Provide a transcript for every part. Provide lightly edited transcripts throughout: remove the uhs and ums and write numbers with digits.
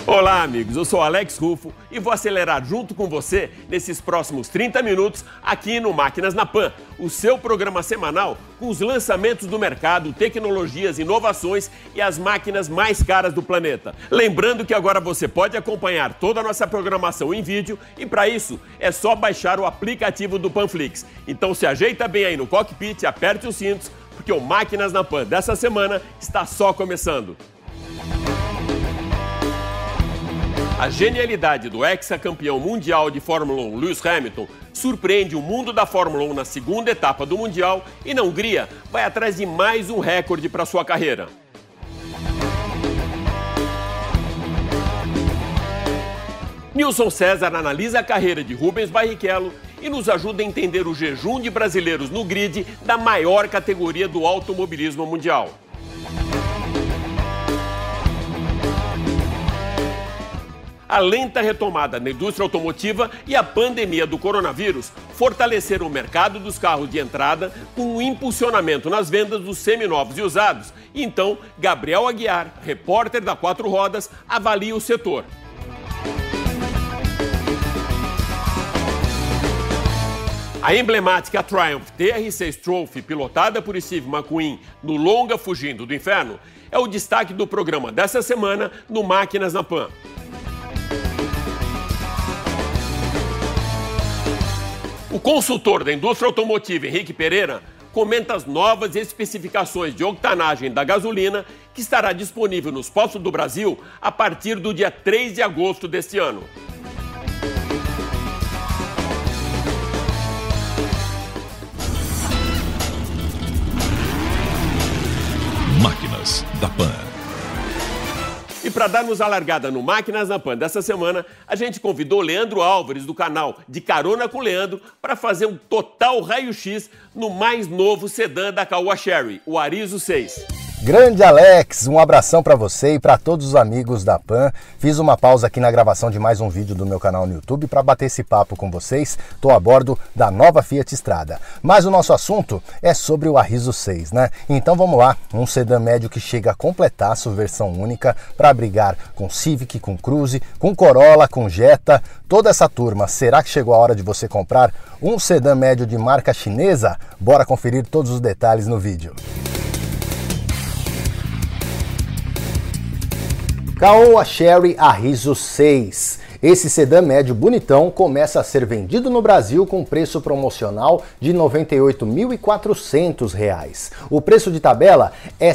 Olá, amigos, eu sou Alex Rufo e vou acelerar junto com você nesses próximos 30 minutos aqui no Máquinas na Pan, o seu programa semanal com os lançamentos do mercado, tecnologias, inovações e as máquinas mais caras do planeta. Lembrando que agora você pode acompanhar toda a nossa programação em vídeo e para isso é só baixar o aplicativo do Panflix. Então se ajeita bem aí no cockpit, aperte os cintos, porque o Máquinas na Pan dessa semana está só começando. A genialidade do ex-campeão mundial de Fórmula 1, Lewis Hamilton, surpreende o mundo da Fórmula 1 na segunda etapa do Mundial e na Hungria vai atrás de mais um recorde para sua carreira. Nilson César analisa a carreira de Rubens Barrichello e nos ajuda a entender o jejum de brasileiros no grid da maior categoria do automobilismo mundial. A lenta retomada na indústria automotiva e a pandemia do coronavírus fortaleceram o mercado dos carros de entrada com um impulsionamento nas vendas dos seminovos e usados. E então, Gabriel Aguiar, repórter da Quatro Rodas, avalia o setor. A emblemática Triumph TR6 Trophy, pilotada por Steve McQueen no longa Fugindo do Inferno, é o destaque do programa dessa semana no Máquinas na Pan. O consultor da indústria automotiva, Henrique Pereira, comenta as novas especificações de octanagem da gasolina que estará disponível nos postos do Brasil a partir do dia 3 de agosto deste ano. Máquinas da Pan. E para darmos a largada no Máquinas na Pan dessa semana, a gente convidou Leandro Álvares, do canal De Carona com Leandro, para fazer um total raio-x no mais novo sedã da Caoa Chery, o Arizo 6. Grande Alex, um abração para você e para todos os amigos da Pan. Fiz uma pausa aqui na gravação de mais um vídeo do meu canal no YouTube para bater esse papo com vocês. Estou a bordo da nova Fiat Strada. Mas o nosso assunto é sobre o Arizo 6, né? Então vamos lá, um sedã médio que chega a completar sua versão única para brigar com Civic, com Cruze, com Corolla, com Jetta. Toda essa turma, será que chegou a hora de você comprar um sedã médio de marca chinesa? Bora conferir todos os detalhes no vídeo. Caoa Chery Arizo 6. Esse sedã médio bonitão começa a ser vendido no Brasil com preço promocional de R$ 98.400. O preço de tabela é R$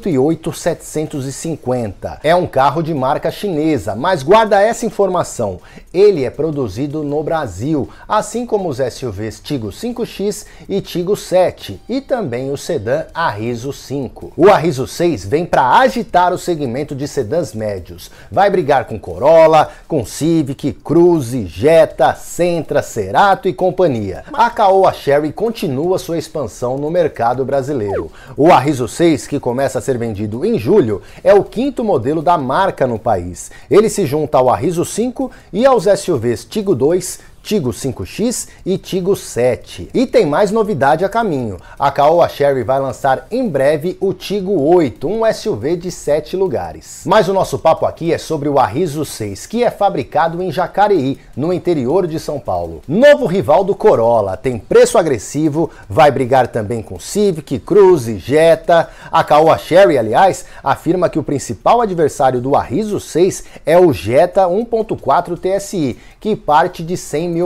108.750. É um carro de marca chinesa, mas guarda essa informação. Ele é produzido no Brasil, assim como os SUVs Tiggo 5X e Tiggo 7 e também o sedã Arizo 5. O Arizo 6 vem para agitar o segmento de sedãs médios. Vai brigar com Corolla, com Civic, Cruze, Jetta, Sentra, Cerato e companhia. A Caoa Chery continua sua expansão no mercado brasileiro. O Arizo 6, que começa a ser vendido em julho, é o quinto modelo da marca no país. Ele se junta ao Arizo 5 e aos SUVs Tiggo 2, Tiggo 5X e Tiggo 7. E tem mais novidade a caminho. A Caoa Chery vai lançar em breve o Tiggo 8, um SUV de 7 lugares. Mas o nosso papo aqui é sobre o Arizo 6, que é fabricado em Jacareí, no interior de São Paulo. Novo rival do Corolla, tem preço agressivo, vai brigar também com Civic, Cruze, Jetta. A Caoa Chery, aliás, afirma que o principal adversário do Arizo 6 é o Jetta 1.4 TSI, que parte de R$ 100.000.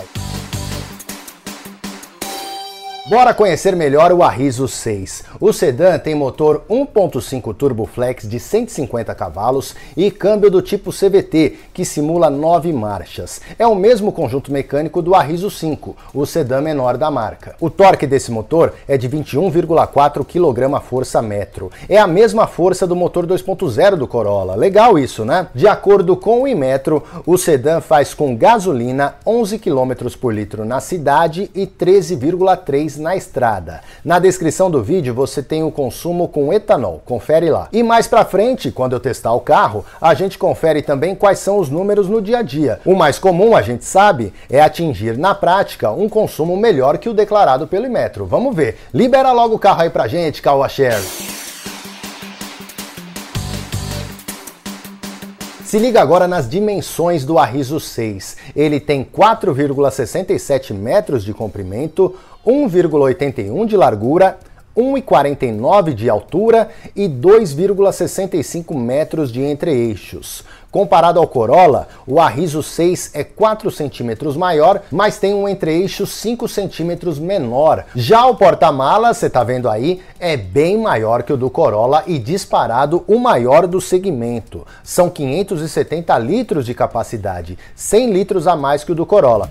Bora conhecer melhor o Arizo 6. O sedã tem motor 1.5 Turbo Flex de 150 cavalos e câmbio do tipo CVT, que simula 9 marchas. É o mesmo conjunto mecânico do Arizo 5, o sedã menor da marca. O torque desse motor é de 21,4 kgfm. É a mesma força do motor 2.0 do Corolla. Legal isso, né? De acordo com o Inmetro, o sedã faz com gasolina 11 km por litro na cidade e 13,3 na estrada. Na descrição do vídeo você tem o consumo com etanol, confere lá. E mais pra frente, quando eu testar o carro, a gente confere também quais são os números no dia a dia. O mais comum, a gente sabe, é atingir na prática um consumo melhor que o declarado pelo Inmetro. Vamos ver. Libera logo o carro aí pra gente, Caoa Chery. Se liga agora nas dimensões do Arriso 6. Ele tem 4,67 metros de comprimento, 1,81 de largura, 1,49 de altura e 2,65 metros de entre-eixos. Comparado ao Corolla, o Arriso 6 é 4 centímetros maior, mas tem um entre-eixo 5 centímetros menor. Já o porta-malas, você tá vendo aí, é bem maior que o do Corolla e disparado o maior do segmento. São 570 litros de capacidade, 100 litros a mais que o do Corolla.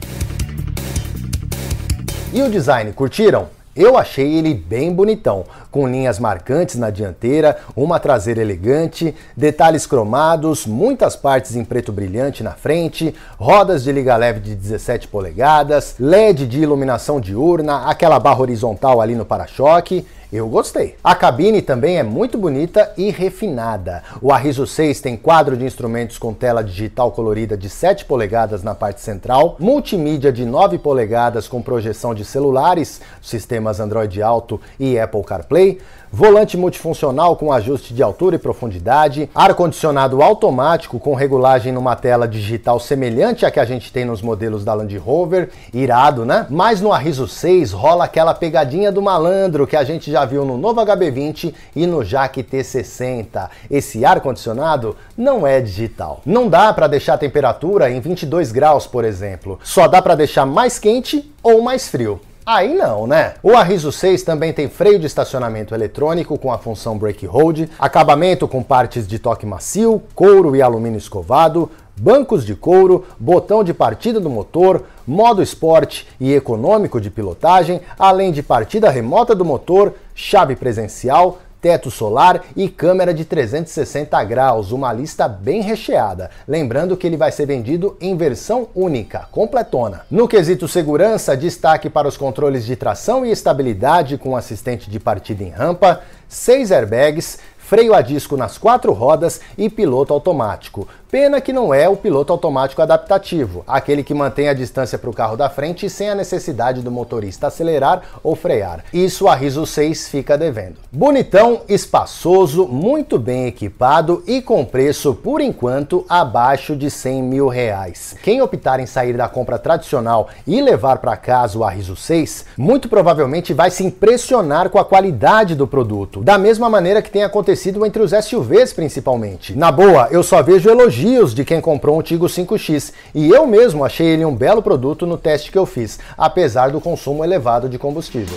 E o design, curtiram? Eu achei ele bem bonitão, com linhas marcantes na dianteira, uma traseira elegante, detalhes cromados, muitas partes em preto brilhante na frente, rodas de liga leve de 17 polegadas, LED de iluminação diurna, aquela barra horizontal ali no para-choque. Eu gostei. A cabine também é muito bonita e refinada. O Arriso 6 tem quadro de instrumentos com tela digital colorida de 7 polegadas na parte central, multimídia de 9 polegadas com projeção de celulares, sistemas Android Auto e Apple CarPlay, volante multifuncional com ajuste de altura e profundidade, ar-condicionado automático com regulagem numa tela digital semelhante à que a gente tem nos modelos da Land Rover, irado, né? Mas no Arriso 6 rola aquela pegadinha do malandro que a gente já viu no novo HB20 e no Jaque T60. Esse ar-condicionado não é digital. Não dá para deixar a temperatura em 22 graus, por exemplo. Só dá para deixar mais quente ou mais frio. Aí não, né? O Arriso 6 também tem freio de estacionamento eletrônico com a função Brake Hold, acabamento com partes de toque macio, couro e alumínio escovado, bancos de couro, botão de partida do motor, modo esporte e econômico de pilotagem, além de partida remota do motor, chave presencial, teto solar e câmera de 360 graus, uma lista bem recheada. Lembrando que ele vai ser vendido em versão única, completona. No quesito segurança, destaque para os controles de tração e estabilidade com assistente de partida em rampa, 6 airbags, freio a disco nas 4 rodas e piloto automático. Pena que não é o piloto automático adaptativo, aquele que mantém a distância para o carro da frente sem a necessidade do motorista acelerar ou frear. Isso o Arriso 6 fica devendo. Bonitão, espaçoso, muito bem equipado e com preço, por enquanto, abaixo de R$100 mil. Quem optar em sair da compra tradicional e levar para casa o Arriso 6, muito provavelmente vai se impressionar com a qualidade do produto, da mesma maneira que tem acontecido entre os SUVs principalmente. Na boa, eu só vejo elogios de quem comprou um Tigo 5X e eu mesmo achei ele um belo produto no teste que eu fiz, apesar do consumo elevado de combustível.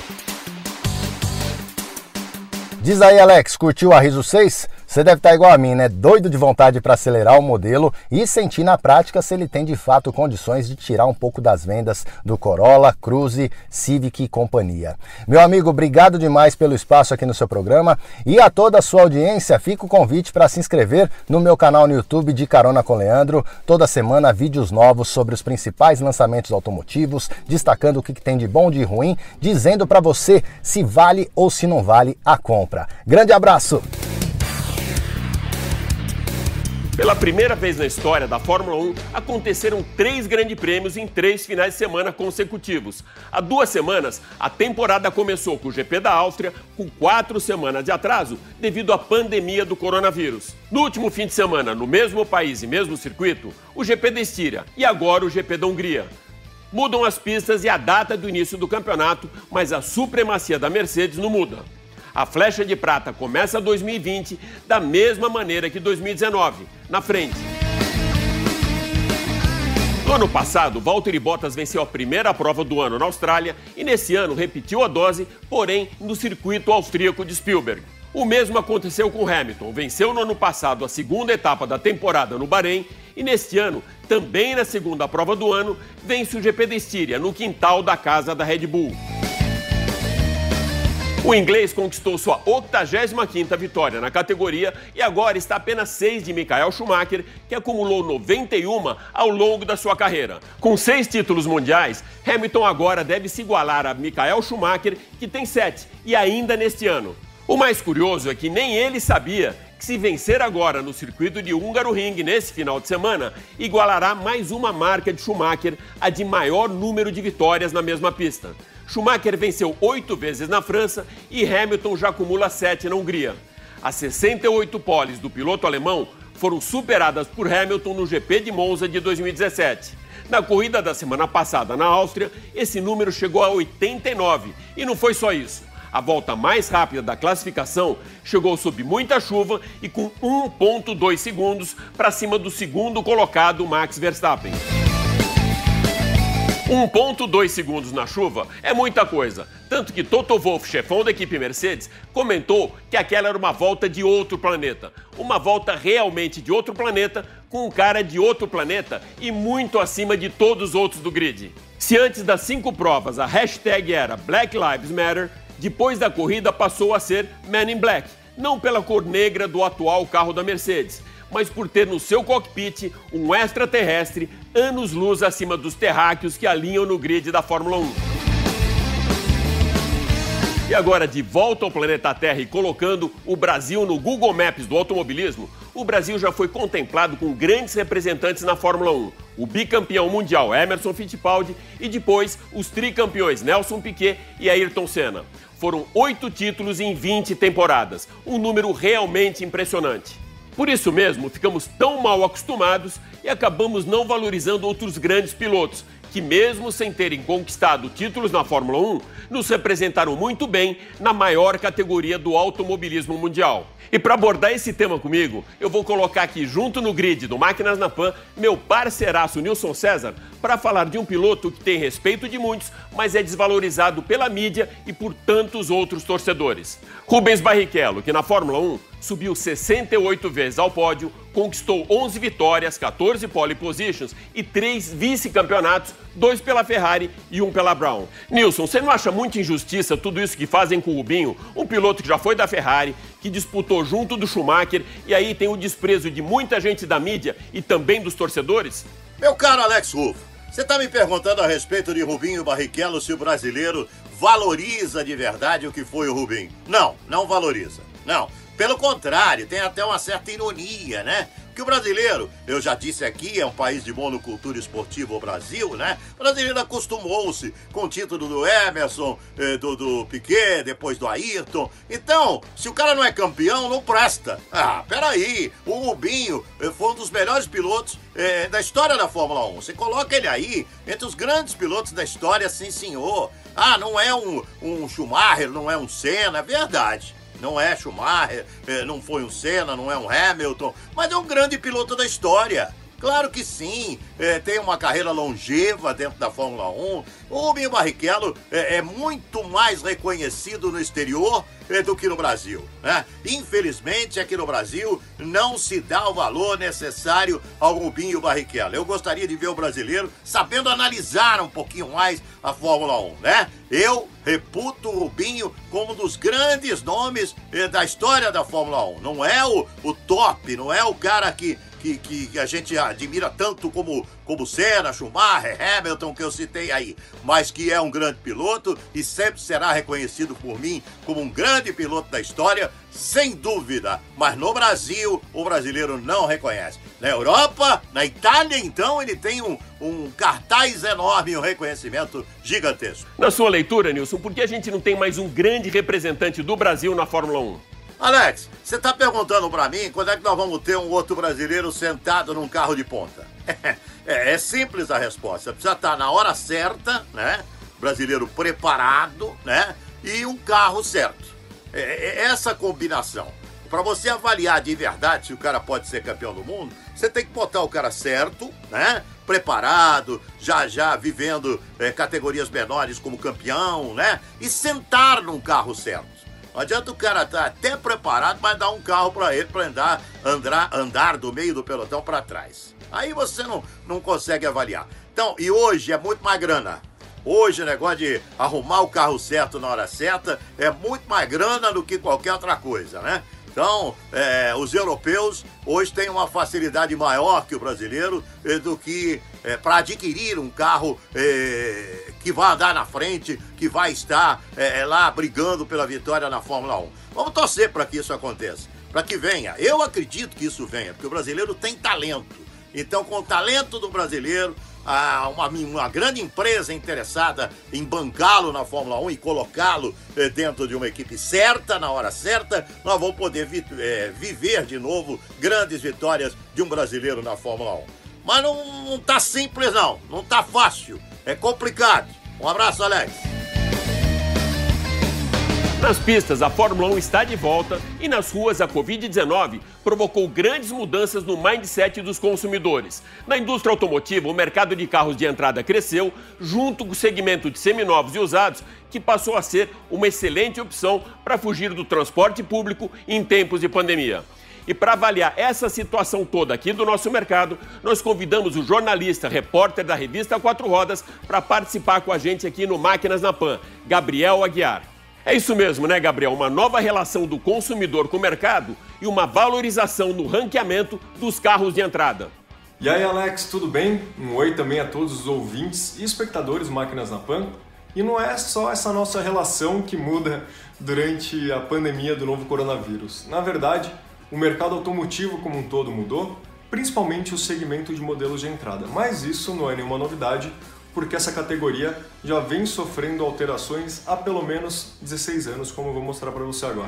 Diz aí, Alex, curtiu o Arriso 6? Você deve estar igual a mim, né? Doido de vontade para acelerar o modelo e sentir na prática se ele tem de fato condições de tirar um pouco das vendas do Corolla, Cruze, Civic e companhia. Meu amigo, obrigado demais pelo espaço aqui no seu programa e a toda a sua audiência, fica o convite para se inscrever no meu canal no YouTube de Carona com Leandro. Toda semana vídeos novos sobre os principais lançamentos automotivos, destacando o que tem de bom e de ruim, dizendo para você se vale ou se não vale a compra. Grande abraço! Pela primeira vez na história da Fórmula 1, aconteceram 3 grandes prêmios em 3 finais de semana consecutivos. Há 2 semanas, a temporada começou com o GP da Áustria, com 4 semanas de atraso devido à pandemia do coronavírus. No último fim de semana, no mesmo país e mesmo circuito, o GP da Estíria e agora o GP da Hungria. Mudam as pistas e a data do início do campeonato, mas a supremacia da Mercedes não muda. A flecha de prata começa 2020 da mesma maneira que 2019, na frente. No ano passado, Valtteri Bottas venceu a primeira prova do ano na Austrália e nesse ano repetiu a dose, porém no circuito austríaco de Spielberg. O mesmo aconteceu com Hamilton, venceu no ano passado a segunda etapa da temporada no Bahrein e neste ano, também na segunda prova do ano, vence o GP da Estíria, no quintal da casa da Red Bull. O inglês conquistou sua 85ª vitória na categoria e agora está a apenas 6 de Michael Schumacher, que acumulou 91 ao longo da sua carreira. Com 6 títulos mundiais, Hamilton agora deve se igualar a Michael Schumacher, que tem 7, e ainda neste ano. O mais curioso é que nem ele sabia que se vencer agora no circuito de Hungaroring nesse final de semana, igualará mais uma marca de Schumacher, a de maior número de vitórias na mesma pista. Schumacher venceu 8 vezes na França e Hamilton já acumula 7 na Hungria. As 68 poles do piloto alemão foram superadas por Hamilton no GP de Monza de 2017. Na corrida da semana passada na Áustria, esse número chegou a 89. E não foi só isso. A volta mais rápida da classificação chegou sob muita chuva e com 1,2 segundos para cima do segundo colocado, Max Verstappen. 1,2 segundos na chuva é muita coisa, tanto que Toto Wolff, chefão da equipe Mercedes, comentou que aquela era uma volta de outro planeta. Uma volta realmente de outro planeta, com um cara de outro planeta e muito acima de todos os outros do grid. Se antes das 5 provas a hashtag era Black Lives Matter, depois da corrida passou a ser Man in Black, não pela cor negra do atual carro da Mercedes, mas por ter no seu cockpit um extraterrestre anos-luz acima dos terráqueos que alinham no grid da Fórmula 1. E agora, de volta ao planeta Terra e colocando o Brasil no Google Maps do automobilismo, o Brasil já foi contemplado com grandes representantes na Fórmula 1. O bicampeão mundial Emerson Fittipaldi e depois os tricampeões Nelson Piquet e Ayrton Senna. Foram 8 títulos em 20 temporadas, um número realmente impressionante. Por isso mesmo, ficamos tão mal acostumados e acabamos não valorizando outros grandes pilotos, que mesmo sem terem conquistado títulos na Fórmula 1, nos representaram muito bem na maior categoria do automobilismo mundial. E para abordar esse tema comigo, eu vou colocar aqui junto no grid do Máquinas na Pan, meu parceiraço Nilson César, para falar de um piloto que tem respeito de muitos, mas é desvalorizado pela mídia e por tantos outros torcedores. Rubens Barrichello, que na Fórmula 1 subiu 68 vezes ao pódio, conquistou 11 vitórias, 14 pole positions e 3 vice-campeonatos, 2 pela Ferrari e 1 pela Brown. Nilson, você não acha muita injustiça tudo isso que fazem com o Rubinho, um piloto que já foi da Ferrari, que disputou junto do Schumacher, e aí tem o desprezo de muita gente da mídia e também dos torcedores? Meu caro Alex Ruff, você está me perguntando a respeito de Rubinho Barrichello se o brasileiro valoriza de verdade o que foi o Rubinho? Não, não valoriza, não. Pelo contrário, tem até uma certa ironia, né? Que o brasileiro, eu já disse aqui, é um país de monocultura esportiva, o Brasil, né? O brasileiro acostumou-se com o título do Emerson, do Piquet, depois do Ayrton. Então, se o cara não é campeão, não presta. Ah, peraí, o Rubinho foi um dos melhores pilotos da história da Fórmula 1. Você coloca ele aí entre os grandes pilotos da história, sim senhor. Ah, não é um Schumacher, não é um Senna, é verdade. Não é Schumacher, não foi um Senna, não é um Hamilton, mas é um grande piloto da história. Claro que sim, tem uma carreira longeva dentro da Fórmula 1. O Rubinho Barrichello é muito mais reconhecido no exterior do que no Brasil, né? Infelizmente, aqui no Brasil, não se dá o valor necessário ao Rubinho Barrichello. Eu gostaria de ver o brasileiro sabendo analisar um pouquinho mais a Fórmula 1, né? Eu reputo o Rubinho como um dos grandes nomes da história da Fórmula 1. Não é o top, não é o cara que a gente admira tanto como Senna, Schumacher, Hamilton, que eu citei aí, mas que é um grande piloto e sempre será reconhecido por mim como um grande piloto da história, sem dúvida. Mas no Brasil, o brasileiro não reconhece. Na Europa, na Itália, então, ele tem um cartaz enorme, um reconhecimento gigantesco. Na sua leitura, Nilson, por que a gente não tem mais um grande representante do Brasil na Fórmula 1? Alex, você tá perguntando pra mim quando é que nós vamos ter um outro brasileiro sentado num carro de ponta? É simples a resposta. Precisa estar na hora certa, né? Brasileiro preparado, né? E um carro certo. Essa combinação. Para você avaliar de verdade se o cara pode ser campeão do mundo, você tem que botar o cara certo, né? Preparado, já vivendo categorias menores como campeão, né? E sentar num carro certo. Não adianta o cara estar até preparado, mas dar um carro para ele para andar do meio do pelotão para trás. Aí você não consegue avaliar. Então, e hoje é muito mais grana. Hoje o negócio de arrumar o carro certo na hora certa é muito mais grana do que qualquer outra coisa, né? Então, os europeus hoje têm uma facilidade maior que o brasileiro do que para adquirir um carro que vai andar na frente, que vai estar lá brigando pela vitória na Fórmula 1. Vamos torcer para que isso aconteça, para que venha. Eu acredito que isso venha, porque o brasileiro tem talento. Então, com o talento do brasileiro, uma grande empresa interessada em bancá-lo na Fórmula 1 e colocá-lo dentro de uma equipe certa, na hora certa, nós vamos poder viver de novo grandes vitórias de um brasileiro na Fórmula 1. Mas não tá simples não tá fácil, é complicado. Um abraço, Alex. Nas pistas, a Fórmula 1 está de volta e nas ruas a Covid-19 provocou grandes mudanças no mindset dos consumidores. Na indústria automotiva, o mercado de carros de entrada cresceu, junto com o segmento de seminovos e usados, que passou a ser uma excelente opção para fugir do transporte público em tempos de pandemia. E para avaliar essa situação toda aqui do nosso mercado, nós convidamos o jornalista, repórter da revista Quatro Rodas, para participar com a gente aqui no Máquinas na Pan, Gabriel Aguiar. É isso mesmo, né, Gabriel? Uma nova relação do consumidor com o mercado e uma valorização no ranqueamento dos carros de entrada. E aí, Alex, tudo bem? Um oi também a todos os ouvintes e espectadores Máquinas na Pan. E não é só essa nossa relação que muda durante a pandemia do novo coronavírus. Na verdade, o mercado automotivo como um todo mudou, principalmente o segmento de modelos de entrada. Mas isso não é nenhuma novidade, porque essa categoria já vem sofrendo alterações há pelo menos 16 anos, como eu vou mostrar para você agora.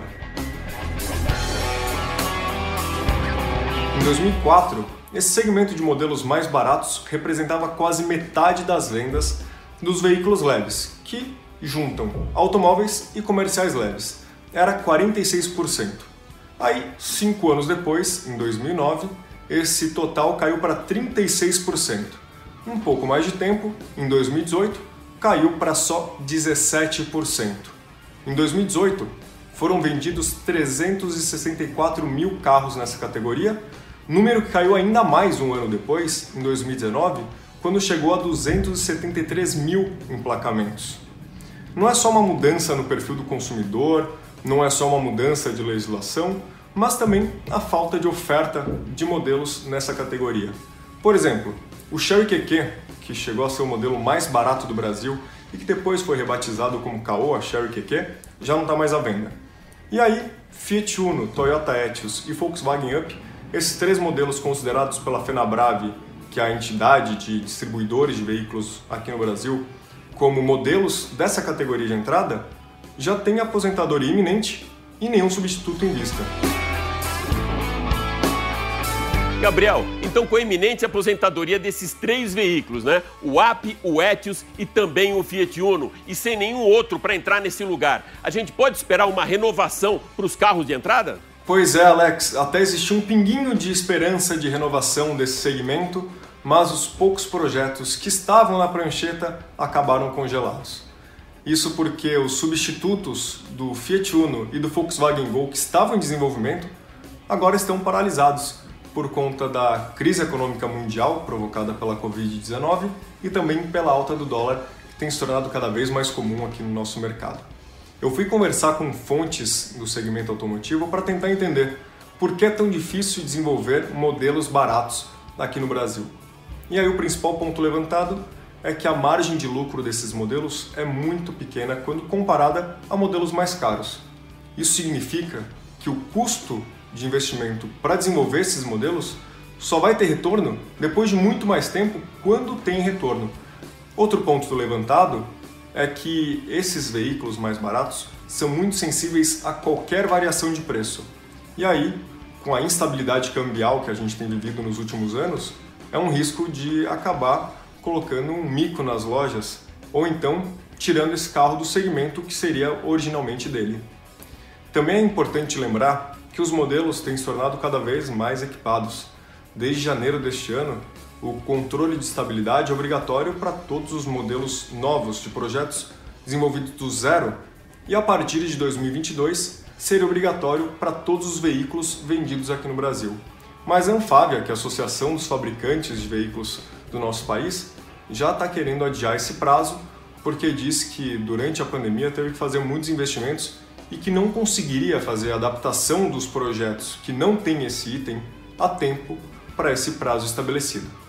Em 2004, esse segmento de modelos mais baratos representava quase metade das vendas dos veículos leves, que juntam automóveis e comerciais leves. Era 46%. Aí, 5 anos depois, em 2009, esse total caiu para 36%. Um pouco mais de tempo, em 2018, caiu para só 17%. Em 2018, foram vendidos 364 mil carros nessa categoria, número que caiu ainda mais um ano depois, em 2019, quando chegou a 273 mil emplacamentos. Não é só uma mudança no perfil do consumidor, não é só uma mudança de legislação, mas também a falta de oferta de modelos nessa categoria. Por exemplo, o Chery QQ, que chegou a ser o modelo mais barato do Brasil e que depois foi rebatizado como Caoa Chery QQ, já não está mais à venda. E aí, Fiat Uno, Toyota Etios e Volkswagen Up, esses 3 modelos considerados pela Fenabrave, que é a entidade de distribuidores de veículos aqui no Brasil, como modelos dessa categoria de entrada, já têm aposentadoria iminente e nenhum substituto em vista. Gabriel, então com a iminente aposentadoria desses 3 veículos, né? O Up, o Etios e também o Fiat Uno, e sem nenhum outro para entrar nesse lugar, a gente pode esperar uma renovação para os carros de entrada? Pois é, Alex, até existiu um pinguinho de esperança de renovação desse segmento, mas os poucos projetos que estavam na prancheta acabaram congelados. Isso porque os substitutos do Fiat Uno e do Volkswagen Gol que estavam em desenvolvimento agora estão paralisados por conta da crise econômica mundial provocada pela Covid-19 e também pela alta do dólar, que tem se tornado cada vez mais comum aqui no nosso mercado. Eu fui conversar com fontes do segmento automotivo para tentar entender por que é tão difícil desenvolver modelos baratos aqui no Brasil. E aí o principal ponto levantado é que a margem de lucro desses modelos é muito pequena quando comparada a modelos mais caros. Isso significa que o custo de investimento para desenvolver esses modelos só vai ter retorno depois de muito mais tempo, quando tem retorno. Outro ponto levantado é que esses veículos mais baratos são muito sensíveis a qualquer variação de preço. E aí, com a instabilidade cambial que a gente tem vivido nos últimos anos, é um risco de acabar colocando um mico nas lojas ou então tirando esse carro do segmento que seria originalmente dele. Também é importante lembrar que os modelos têm se tornado cada vez mais equipados. Desde janeiro deste ano, o controle de estabilidade é obrigatório para todos os modelos novos de projetos desenvolvidos do zero e a partir de 2022 seria obrigatório para todos os veículos vendidos aqui no Brasil. Mas a Anfávia, que é a Associação dos Fabricantes de Veículos do nosso país, já está querendo adiar esse prazo porque diz que durante a pandemia teve que fazer muitos investimentos e que não conseguiria fazer a adaptação dos projetos que não têm esse item a tempo para esse prazo estabelecido.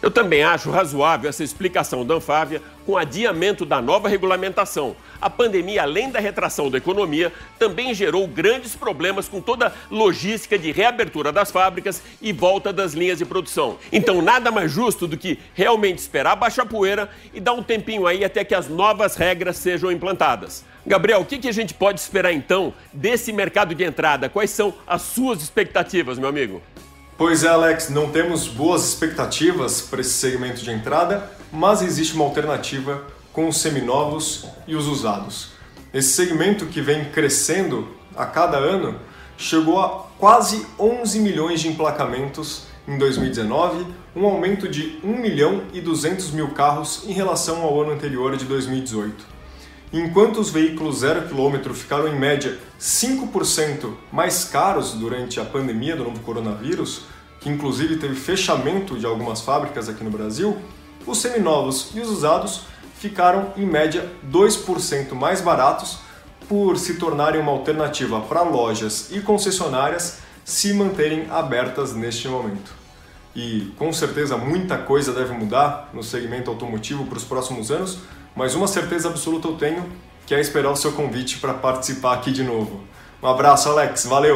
Eu também acho razoável essa explicação da Anfávia com o adiamento da nova regulamentação. A pandemia, além da retração da economia, também gerou grandes problemas com toda a logística de reabertura das fábricas e volta das linhas de produção. Então, nada mais justo do que realmente esperar baixar a poeira e dar um tempinho aí até que as novas regras sejam implantadas. Gabriel, o que a gente pode esperar então desse mercado de entrada? Quais são as suas expectativas, meu amigo? Pois é, Alex, não temos boas expectativas para esse segmento de entrada, mas existe uma alternativa com os seminovos e os usados. Esse segmento, que vem crescendo a cada ano, chegou a quase 11 milhões de emplacamentos em 2019, um aumento de 1.200.000 carros em relação ao ano anterior de 2018. Enquanto os veículos 0 km ficaram em média 5% mais caros durante a pandemia do novo coronavírus, que inclusive teve fechamento de algumas fábricas aqui no Brasil, os seminovos e os usados ficaram em média 2% mais baratos, por se tornarem uma alternativa para lojas e concessionárias se manterem abertas neste momento. E com certeza muita coisa deve mudar no segmento automotivo para os próximos anos, mas uma certeza absoluta eu tenho, que é esperar o seu convite para participar aqui de novo. Um abraço, Alex. Valeu!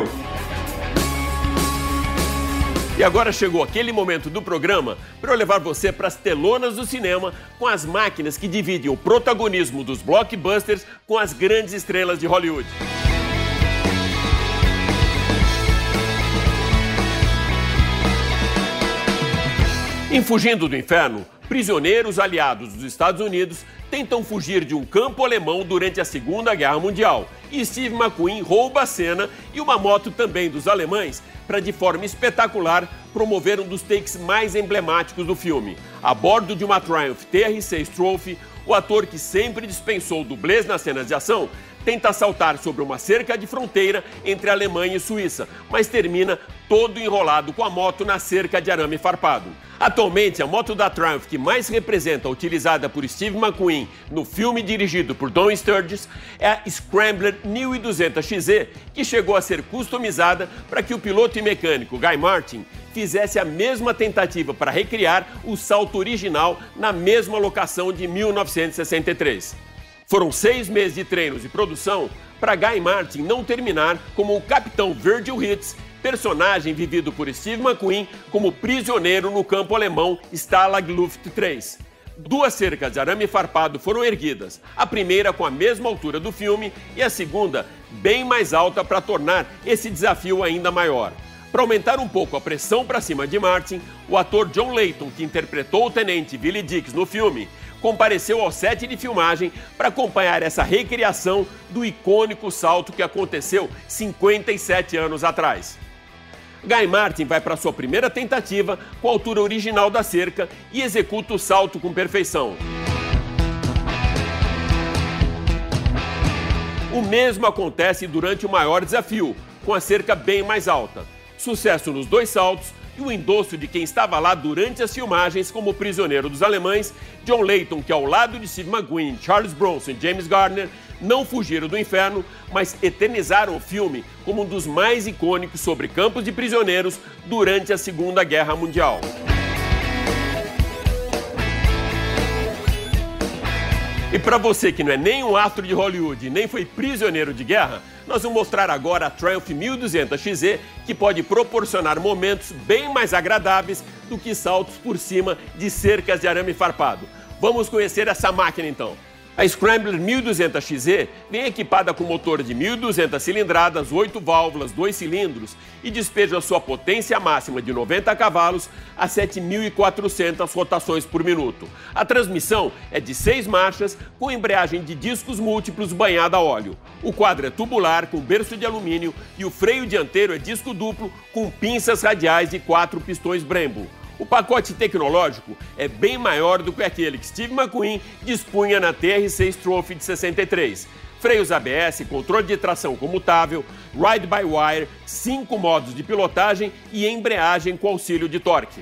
E agora chegou aquele momento do programa para eu levar você para as telonas do cinema com as máquinas que dividem o protagonismo dos blockbusters com as grandes estrelas de Hollywood. Em Fugindo do Inferno, prisioneiros aliados dos Estados Unidos tentam fugir de um campo alemão durante a Segunda Guerra Mundial. E Steve McQueen rouba a cena e uma moto também dos alemães para, de forma espetacular, promover um dos takes mais emblemáticos do filme. A bordo de uma Triumph TR-6 Trophy, o ator que sempre dispensou dublês nas cenas de ação tenta saltar sobre uma cerca de fronteira entre Alemanha e Suíça, mas termina todo enrolado com a moto na cerca de arame farpado. Atualmente, a moto da Triumph que mais representa a utilizada por Steve McQueen no filme dirigido por Don Sturges é a Scrambler 1200XZ, que chegou a ser customizada para que o piloto e mecânico Guy Martin fizesse a mesma tentativa para recriar o salto original na mesma locação de 1963. Foram 6 meses de treinos e produção para Guy Martin não terminar como o Capitão Virgil Hitz, personagem vivido por Steve McQueen como prisioneiro no campo alemão Stalag Luft 3. 2 cercas de arame farpado foram erguidas, a primeira com a mesma altura do filme e a segunda bem mais alta para tornar esse desafio ainda maior. Para aumentar um pouco a pressão para cima de Martin, o ator John Layton, que interpretou o tenente Billy Dix no filme, compareceu ao set de filmagem para acompanhar essa recriação do icônico salto que aconteceu 57 anos atrás. Guy Martin vai para sua primeira tentativa com a altura original da cerca e executa o salto com perfeição. O mesmo acontece durante o maior desafio, com a cerca bem mais alta. Sucesso nos 2 saltos e o endosso de quem estava lá durante as filmagens como prisioneiro dos alemães, John Layton, que ao lado de Steve McQueen, Charles Bronson e James Garner, não fugiram do inferno, mas eternizaram o filme como um dos mais icônicos sobre campos de prisioneiros durante a Segunda Guerra Mundial. E para você que não é nem um astro de Hollywood nem foi prisioneiro de guerra, nós vamos mostrar agora a Triumph 1200XZ, que pode proporcionar momentos bem mais agradáveis do que saltos por cima de cercas de arame farpado. Vamos conhecer essa máquina então. A Scrambler 1200XZ vem equipada com motor de 1.200 cilindradas, 8 válvulas, 2 cilindros e despeja sua potência máxima de 90 cavalos a 7.400 rotações por minuto. A transmissão é de 6 marchas com embreagem de discos múltiplos banhada a óleo. O quadro é tubular com berço de alumínio e o freio dianteiro é disco duplo com pinças radiais de 4 pistões Brembo. O pacote tecnológico é bem maior do que aquele que Steve McQueen dispunha na TR-6 Trophy de 63. Freios ABS, controle de tração comutável, ride-by-wire, 5 modos de pilotagem e embreagem com auxílio de torque.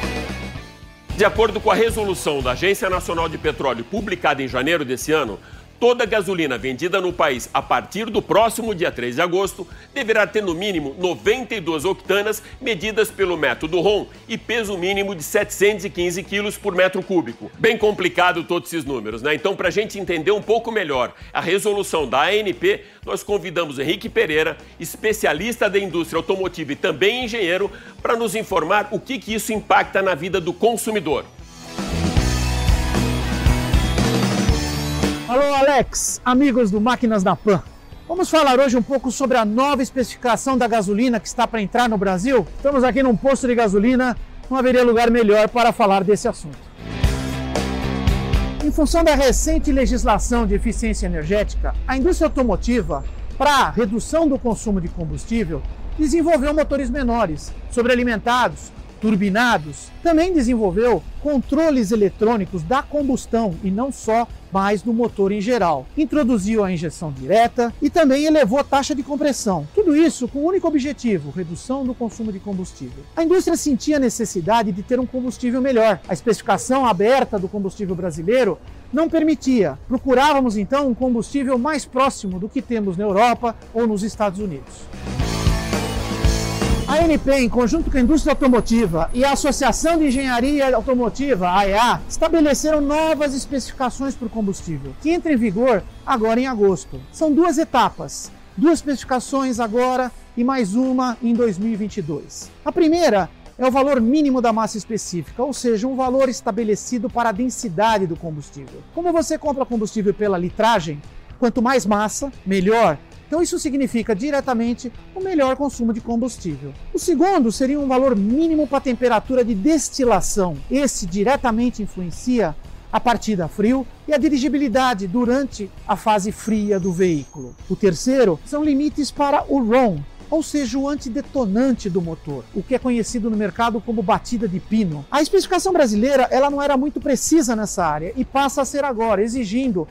De acordo com a resolução da Agência Nacional de Petróleo publicada em janeiro desse ano, Toda gasolina vendida no país a partir do próximo dia 3 de agosto deverá ter no mínimo 92 octanas medidas pelo método RON e peso mínimo de 715 quilos por metro cúbico. Bem complicado todos esses números, né? Então, para a gente entender um pouco melhor a resolução da ANP, nós convidamos Henrique Pereira, especialista da indústria automotiva e também engenheiro, para nos informar o que isso impacta na vida do consumidor. Alô, Alex, amigos do Máquinas na Pan. Vamos falar hoje um pouco sobre a nova especificação da gasolina que está para entrar no Brasil. Estamos aqui num posto de gasolina, não haveria lugar melhor para falar desse assunto. Em função da recente legislação de eficiência energética, a indústria automotiva, para redução do consumo de combustível, desenvolveu motores menores, sobrealimentados, turbinados. Também desenvolveu controles eletrônicos da combustão e não só mais do motor em geral. Introduziu a injeção direta e também elevou a taxa de compressão. Tudo isso com o único objetivo, redução do consumo de combustível. A indústria sentia a necessidade de ter um combustível melhor. A especificação aberta do combustível brasileiro não permitia. Procurávamos então um combustível mais próximo do que temos na Europa ou nos Estados Unidos. A ANP, em conjunto com a indústria automotiva e a Associação de Engenharia Automotiva, AEA, estabeleceram novas especificações para o combustível, que entram em vigor agora em agosto. São duas etapas, duas especificações agora e mais uma em 2022. A primeira é o valor mínimo da massa específica, ou seja, um valor estabelecido para a densidade do combustível. Como você compra combustível pela litragem, quanto mais massa, melhor. Então isso significa diretamente o melhor consumo de combustível. O segundo seria um valor mínimo para a temperatura de destilação. Esse diretamente influencia a partida a frio e a dirigibilidade durante a fase fria do veículo. O terceiro são limites para o RON, ou seja, o antidetonante do motor, o que é conhecido no mercado como batida de pino. A especificação brasileira ela não era muito precisa nessa área e passa a ser agora, exigindo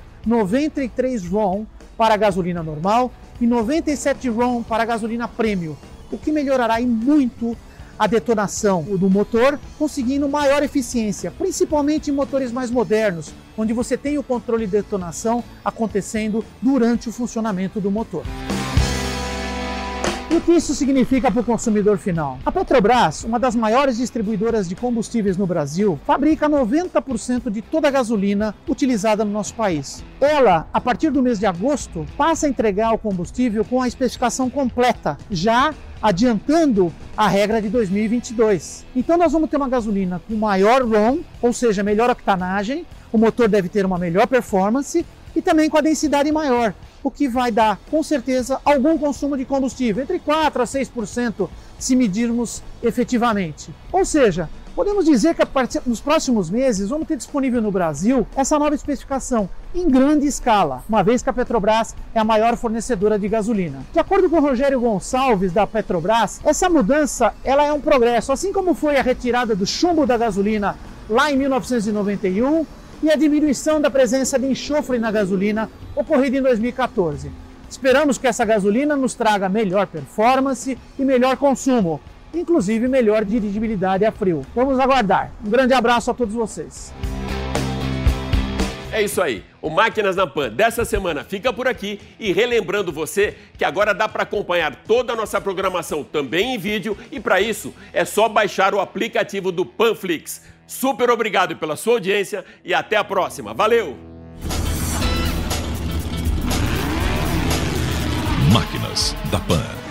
93 RON para a gasolina normal e 97 RON para a gasolina premium, o que melhorará em muito a detonação do motor, conseguindo maior eficiência, principalmente em motores mais modernos, onde você tem o controle de detonação acontecendo durante o funcionamento do motor. E o que isso significa para o consumidor final? A Petrobras, uma das maiores distribuidoras de combustíveis no Brasil, fabrica 90% de toda a gasolina utilizada no nosso país. Ela, a partir do mês de agosto, passa a entregar o combustível com a especificação completa, já adiantando a regra de 2022. Então nós vamos ter uma gasolina com maior RON, ou seja, melhor octanagem, o motor deve ter uma melhor performance e também com a densidade maior, o que vai dar, com certeza, algum consumo de combustível, entre 4% a 6%, se medirmos efetivamente. Ou seja, podemos dizer que nos próximos meses vamos ter disponível no Brasil essa nova especificação em grande escala, uma vez que a Petrobras é a maior fornecedora de gasolina. De acordo com o Rogério Gonçalves, da Petrobras, essa mudança ela é um progresso, assim como foi a retirada do chumbo da gasolina lá em 1991, e a diminuição da presença de enxofre na gasolina ocorrida em 2014. Esperamos que essa gasolina nos traga melhor performance e melhor consumo, inclusive melhor dirigibilidade a frio. Vamos aguardar. Um grande abraço a todos vocês. É isso aí. O Máquinas na Pan dessa semana fica por aqui e relembrando você que agora dá para acompanhar toda a nossa programação também em vídeo e para isso é só baixar o aplicativo do Panflix. Super obrigado pela sua audiência e até a próxima. Valeu! Máquinas da Pan.